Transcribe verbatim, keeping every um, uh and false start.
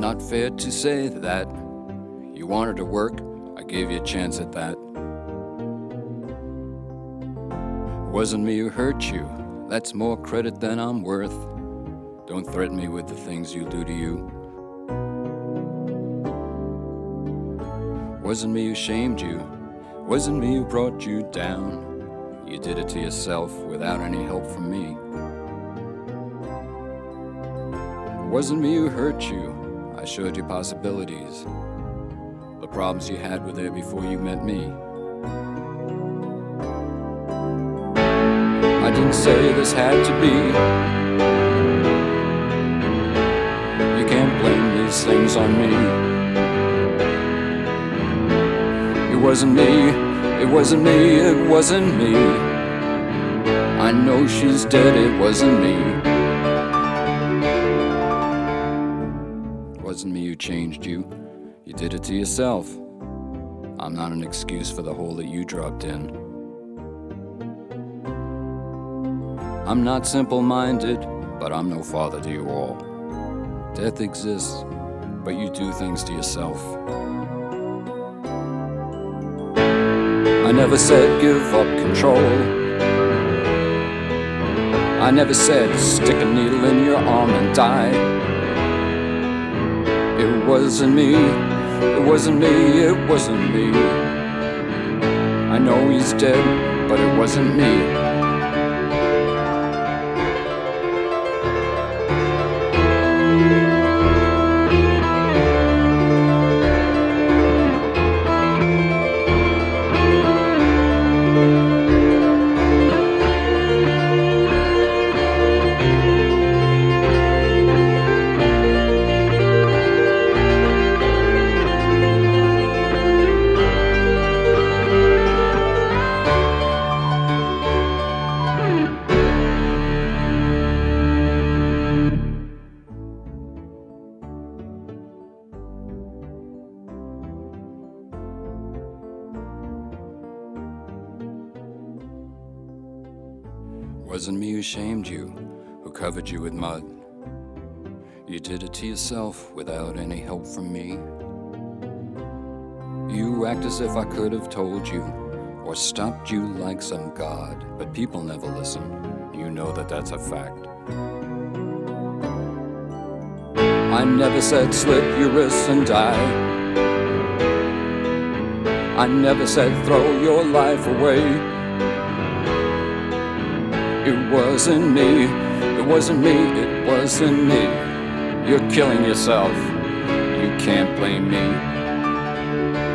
not fair to say that. You wanted to work, I gave you a chance at that. It wasn't me who hurt you, that's more credit than I'm worth. Don't threaten me with the things you'll do to you. Wasn't me who shamed you, wasn't me who brought you down. You did it to yourself without any help from me. Wasn't me who hurt you, I showed you possibilities. The problems you had were there before you met me. I didn't say this had to be. You can't blame these things on me. It wasn't me, it wasn't me, it wasn't me. I know she's dead, it wasn't me. It wasn't me who changed you, you did it to yourself. I'm not an excuse for the hole that you dropped in. I'm not simple-minded, but I'm no father to you all. Death exists, but you do things to yourself. I never said give up control. I never said stick a needle in your arm and die. It wasn't me, it wasn't me, it wasn't me. I know he's dead, but it wasn't me. Wasn't me who shamed you, who covered you with mud. You did it to yourself without any help from me. You act as if I could have told you, or stopped you like some god, but people never listen. You know that that's a fact. I never said slit your wrists and die. I never said throw your life away. It wasn't me, it wasn't me, it wasn't me. You're killing yourself, you can't blame me.